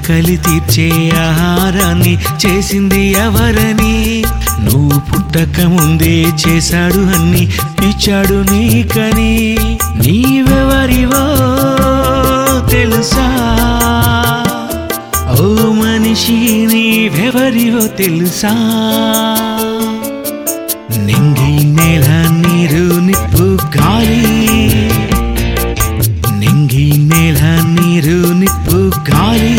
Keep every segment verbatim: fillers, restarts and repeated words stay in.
ఆకలి తీర్చే ఆహారాన్ని చేసింది ఎవరని నువ్వు పుట్టక ముందే చేశాడు అన్ని ఇచ్చాడు నీకని నీవెవరివో తెలుసా ఓ మనిషి నీవెవరివో తెలుసా నింగి నేల నీరు నిప్పు గాలి నింగి నేల నీరు నిప్పు గాలి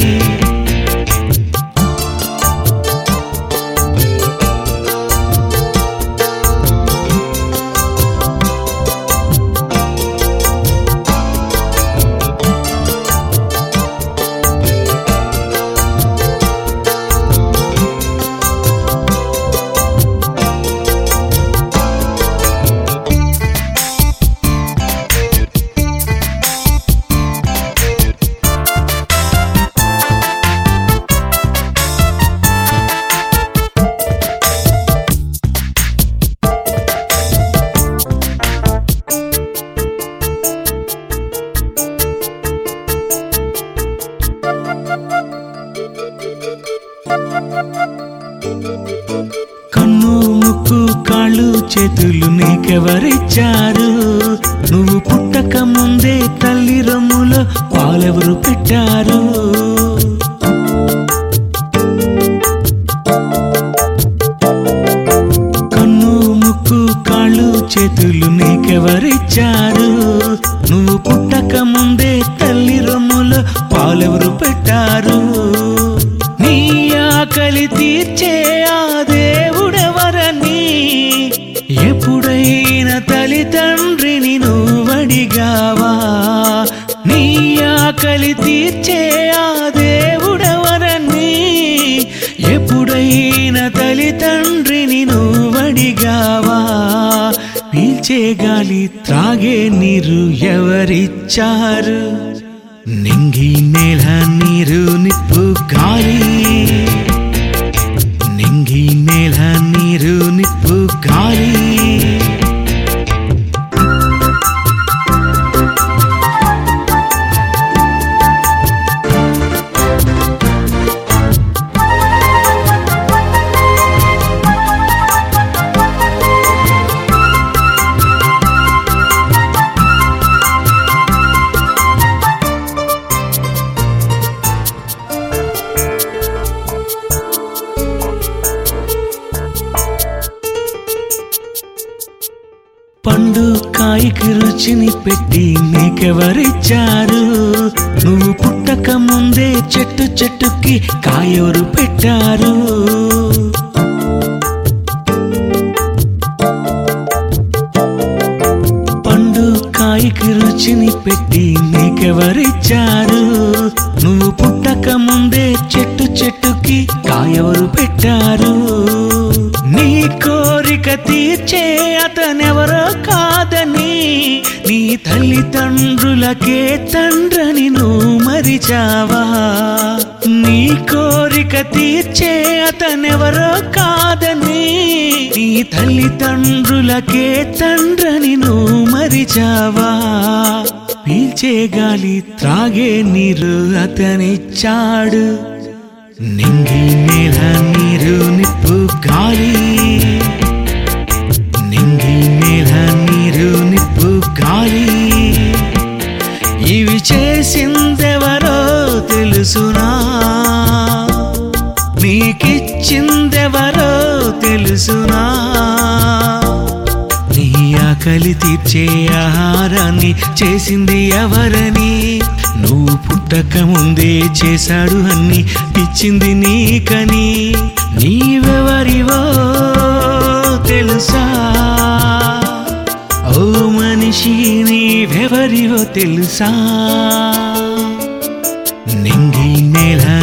కన్ను ముక్కు కాళ్ళు చేతులు నీకెవరిచ్చారు నువ్వు పుట్టక ముందే తల్లి రొమ్ములో పాలెవరు పెట్టారు కన్ను ముక్కు కాళ్ళు చేతులు నీకెవరిచ్చారు నువ్వు పుట్టక ముందే తల్లి రొమ్ములో పాలెవరు పెట్టారు నీ ఆకలి తీర్చే ఆ దేవుడెవరని ఎప్పుడైనా తల్లిదండ్రిని నువ్వడిగావా నీ ఆకలి తీర్చే ఆ దేవుడెవరని ఎప్పుడైనా తల్లిదండ్రిని నువ్వడిగావా పీల్చే గాలి త్రాగే నీరు ఎవరిచ్చారు నింగి నేల నీరు నిప్పు గాలి నింగి నేల నీరు నిప్పు గాలి పండు కాయకి రుచిని పెట్టి నీకెవరిచ్చారు నువ్వు పుట్టక ముందే చెట్టు చెట్టుకి కాయెవరు పెట్టారు పండు కాయకి రుచిని పెట్టి నీకెవరిచ్చారు నువ్వు పుట్టక ముందే చెట్టు చెట్టుకి కాయెవరు పెట్టారు నీ కోరిక తీర్చే అతనెవరో కాదని నీ తల్లిదండ్రులకే తండ్రని నువ్వు మరిచావా నీ కోరిక తీర్చే అతనెవరో కాదని నీ తల్లిదండ్రులకే తండ్రని నువ్వు మరిచావా పీల్చే గాలి త్రాగే నీరు అతనిచ్చాడు నింగి నేల నీరు నిప్పు గాలి నింగి నేల నీరు నిప్పు గాలి ఇవి చేసిందెవరో తెలుసునా నీకిచ్చిందెవరో తెలుసునా నీ ఆకలి తీర్చే ఆహారాన్ని చేసింది ఎవరని నువ్వు పుట్టక ముందే చేశాడు అన్ని ఇచ్చింది నీకని నీవెవరివో తెలుసా ఓ మనిషి నీవెవరివో తెలుసా నింగి నేల